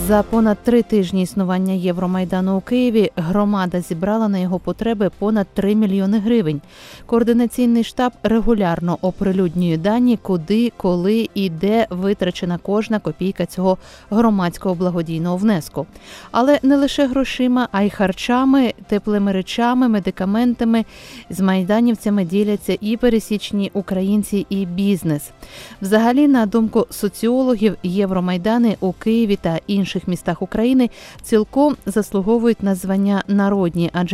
За понад 3 тижні існування Євромайдану у Києві громада зібрала на його потреби понад 3 мільйони гривень. Координаційний штаб регулярно оприлюднює дані, куди, коли і де витрачена кожна копійка цього громадського благодійного внеску. Але не лише грошима, а й харчами, теплими речами, медикаментами. З майданівцями діляться і пересічні українці, і бізнес. Взагалі, на думку соціологів, Євромайдани у Києві та інших містах України цілком заслуговують на звання народні, адже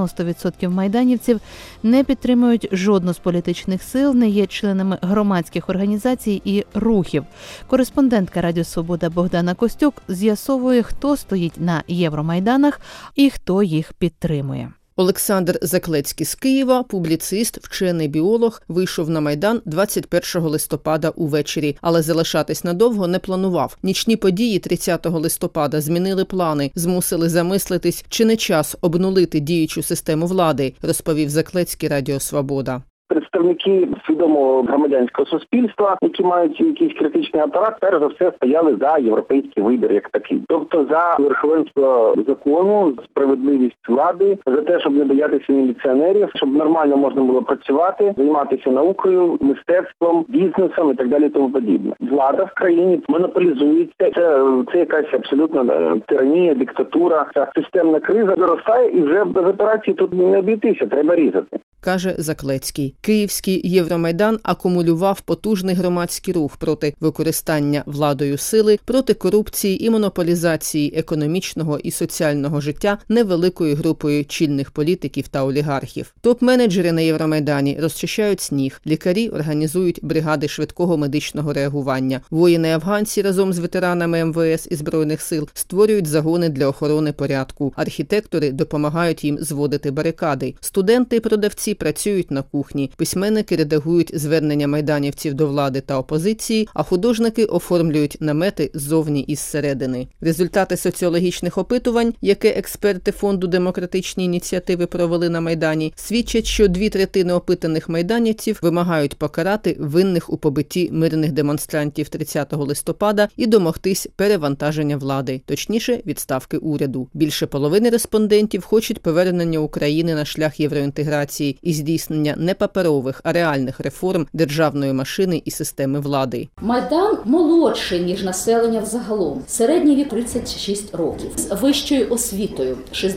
90% майданівців не підтримують жодну з політичних сил, не є членами громадських організацій і рухів. Кореспондентка Радіо Свобода Богдана Костюк з'ясовує, хто стоїть на Євромайданах і хто їх підтримує. Олександр Заклецький з Києва, публіцист, вчений біолог, вийшов на Майдан 21 листопада увечері, але залишатись надовго не планував. Нічні події 30 листопада змінили плани, змусили замислитись, чи не час обнулити діючу систему влади, розповів Заклецький Радіо Свобода. Представники свідомого громадянського суспільства, які мають якийсь критичний апарат, перш за все стояли за європейський вибір як такий. Тобто за верховенство закону, справедливість влади, за те, щоб не боятися міліціонерів, щоб нормально можна було працювати, займатися наукою, мистецтвом, бізнесом і так далі тому подібне. Влада в країні монополізується. Це якась абсолютно тиранія, диктатура. Ця системна криза зростає і вже без операції тут не обійтися, треба різати. Каже Заклецький. Київський Євромайдан акумулював потужний громадський рух проти використання владою сили, проти корупції і монополізації економічного і соціального життя невеликою групою чільних політиків та олігархів. Топ-менеджери на Євромайдані розчищають сніг, лікарі організують бригади швидкого медичного реагування, воїни-афганці разом з ветеранами МВС і Збройних сил створюють загони для охорони порядку, архітектори допомагають їм зводити барикади, студенти і продавці працюють на кухні, письменники редагують звернення майданівців до влади та опозиції, а художники оформлюють намети ззовні і зсередини. Результати соціологічних опитувань, яке експерти Фонду демократичні ініціативи провели на Майдані, свідчать, що 2/3 опитаних майданівців вимагають покарати винних у побитті мирних демонстрантів 30 листопада і домогтись перевантаження влади, точніше відставки уряду. Більше половини респондентів хочуть повернення України на шлях євроінтеграції і здійснення не паперових, а реальних реформ державної машини і системи влади. Майдан молодший, ніж населення взагалом. Середній вік 36 років. З вищою освітою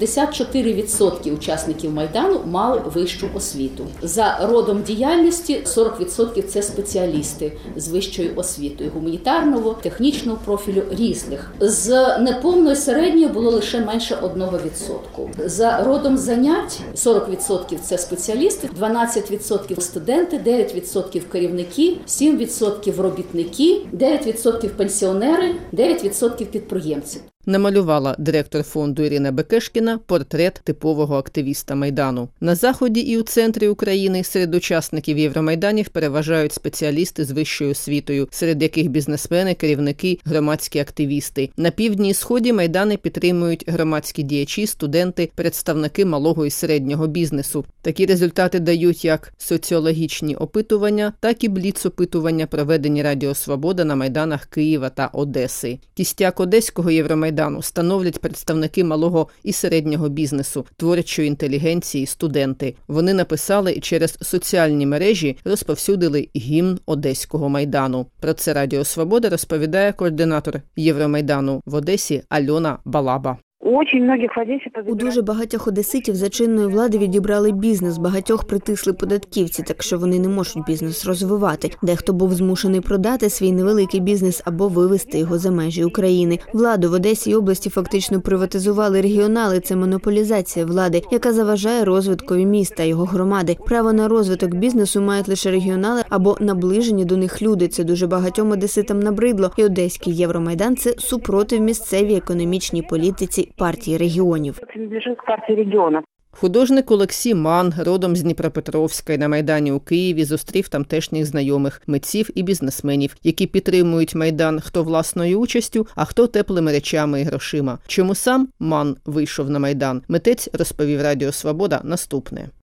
64% учасників Майдану мали вищу освіту. За родом діяльності 40% – це спеціалісти з вищою освітою гуманітарного, технічного профілю, різних. З неповною середньою було лише менше 1%. За родом занять 40% – це спеціалісти, 12% студенти, 9% керівники, 7% робітники, 9% пенсіонери, 9% підприємці. Намалювала директор фонду Ірина Бекешкіна портрет типового активіста Майдану. На Заході і у центрі України серед учасників Євромайданів переважають спеціалісти з вищою освітою, серед яких бізнесмени, керівники, громадські активісти. На півдні і сході Майдани підтримують громадські діячі, студенти, представники малого і середнього бізнесу. Такі результати дають як соціологічні опитування, так і бліц-опитування, проведені Радіо Свобода на Майданах Києва та Одеси. Кістяк одеського Євромайдану становлять представники малого і середнього бізнесу, творчої інтелігенції, студенти. Вони написали і через соціальні мережі розповсюдили гімн Одеського Майдану. Про це Радіо Свобода розповідає координатор Євромайдану в Одесі Альона Балаба. У дуже багатьох одеситів за чинної влади відібрали бізнес, багатьох притисли податківці, так що вони не можуть бізнес розвивати. Дехто був змушений продати свій невеликий бізнес або вивезти його за межі України. Владу в Одесі і області фактично приватизували регіонали. Це монополізація влади, яка заважає розвиткові міста, його громади. Право на розвиток бізнесу мають лише регіонали або наближені до них люди. Це дуже багатьом одеситам набридло. І Одеський Євромайдан – це супротив місцевій економічній політиці партії регіонів. Художник Олексій Ман, родом з Дніпропетровська, на Майдані у Києві зустрів тамтешніх знайомих, митців і бізнесменів, які підтримують Майдан хто власною участю, а хто теплими речами і грошима. Чому сам Ман вийшов на Майдан? Митець розповів Радіо Свобода наступне.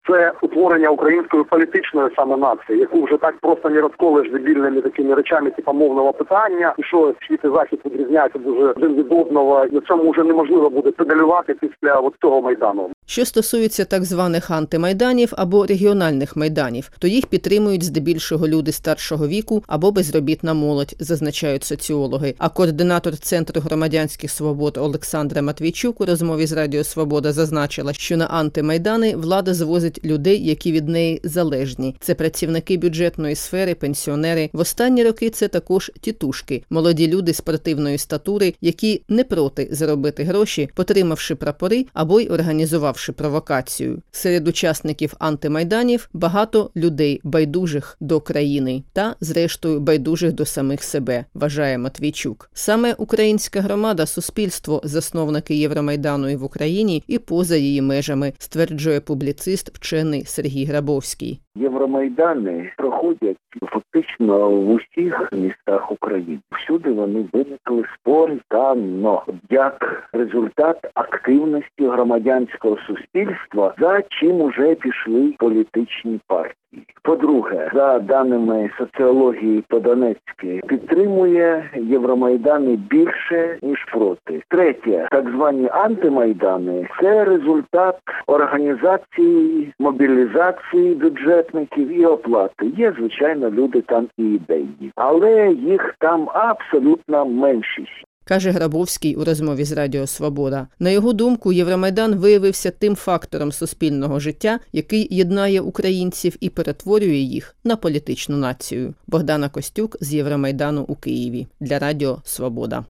Це утворення української політичної саме нації, яку вже так просто не розколиш дебільними такими речами, типу мовного питання, і що схід і захід відрізняються дуже один від одного, і на цьому вже неможливо буде педалювати після цього Майдану. Що стосується так званих антимайданів або регіональних майданів, то їх підтримують здебільшого люди старшого віку або безробітна молодь, зазначають соціологи. А координатор Центру громадянських свобод Олександра Матвійчук у розмові з Радіо Свобода зазначила, що на антимайдани влада звозить людей, які від неї залежні. Це працівники бюджетної сфери, пенсіонери. В останні роки це також тітушки, молоді люди спортивної статури, які не проти заробити гроші, потримавши прапори або й організувавши провокацію. Серед учасників антимайданів багато людей байдужих до країни та, зрештою, байдужих до самих себе, вважає Матвійчук. Саме українська громада, суспільство, засновники Євромайдану і в Україні, і поза її межами, стверджує публіцист, вчений Сергій Грабовський. Євромайдани проходять фактично в усіх містах України. Всюди вони виникли спонтанно, як результат активності громадянського суспільства, за чим уже пішли політичні партії. По-друге, за даними соціології Подонецької, підтримує Євромайдани більше, ніж проти. Третє, так звані антимайдани – це результат організації, мобілізації бюджетників і оплати. Є, звичайно, люди там і ідейні, але їх там абсолютна меншість. Каже Грабовський у розмові з Радіо Свобода. На його думку, Євромайдан виявився тим фактором суспільного життя, який єднає українців і перетворює їх на політичну націю. Богдана Костюк з Євромайдану у Києві для Радіо Свобода.